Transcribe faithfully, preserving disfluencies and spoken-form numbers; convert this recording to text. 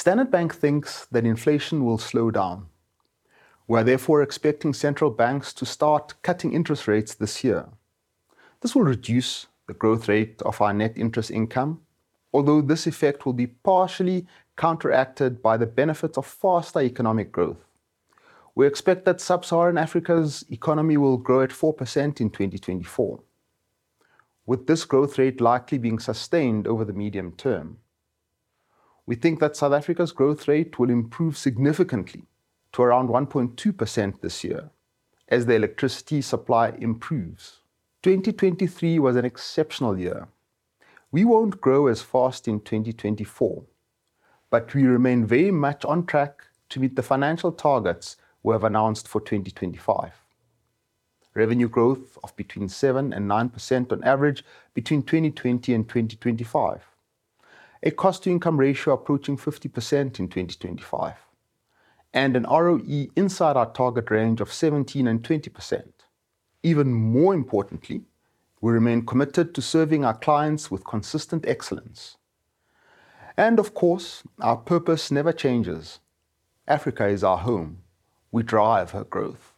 Standard Bank thinks that inflation will slow down. We are therefore expecting central banks to start cutting interest rates this year. This will reduce the growth rate of our net interest income, although this effect will be partially counteracted by the benefits of faster economic growth. We expect that sub-Saharan Africa's economy will grow at four percent in twenty twenty-four, with this growth rate likely being sustained over the medium term. We think that South Africa's growth rate will improve significantly to around one point two percent this year, as the electricity supply improves. twenty twenty-three was an exceptional year. We won't grow as fast in twenty twenty-four, but we remain very much on track to meet the financial targets we have announced for twenty twenty-five. Revenue growth of between seven and nine percent on average between twenty twenty and twenty twenty-five. A cost-to-income ratio approaching fifty percent in twenty twenty-five, and an R O E inside our target range of seventeen and twenty percent. Even more importantly, we remain committed to serving our clients with consistent excellence. And of course, our purpose never changes. Africa is our home. We drive her growth.